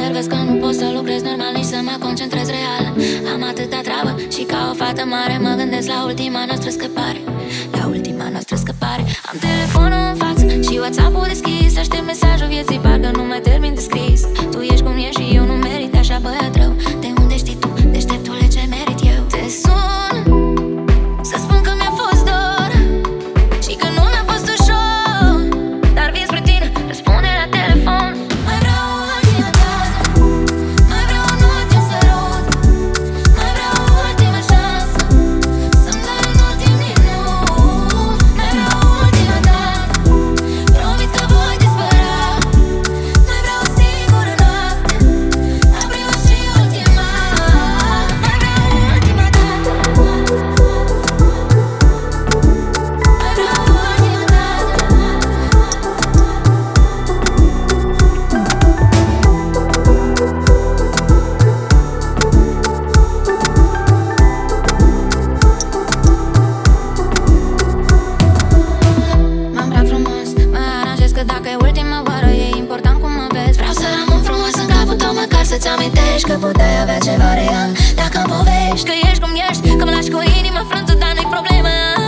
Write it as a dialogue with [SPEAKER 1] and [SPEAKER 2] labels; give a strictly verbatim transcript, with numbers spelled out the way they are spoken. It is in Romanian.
[SPEAKER 1] enervez că nu pot să lucrez normal, nici să mă concentrez real. Am atâta treabă și ca o fată mare mă gândesc la ultima noastră scăpare. La ultima noastră scăpare. Am telefonul în față și WhatsApp-ul deschis. Aștept mesajul vieții, parcă nu mai termin de scris. Tu ești cum ești și eu nu merit așa băiat rău. De unde știi tu, deșteptule, ce merit eu? Te sun să spun că mi-a fost dor și că nu mi-a fost ușor, dar vin spre tine, răspunde la telefon. Mai vreau o ultimă dată, mai vreau un ultim sărut, mai vreau o ultimă șansă să-mi dai un ultim minut. Mai vreau o ultimă dată, promit că voi dispărea. Mai vreau o singură noapte, a prima și ultima. Mai vreau o ultimă dată, mai vreau o ultimă dată. Mă îmbrac frumos, mă aranjez că dacă e ultima oară e important cum mă vezi. Vreau să rămân frumos în capul tău, măcar să-ți amintești că puteai avea ceva real dacă-mi povești că ești cum ești, că mă lași cu inima frântă, dar nu-i problemă.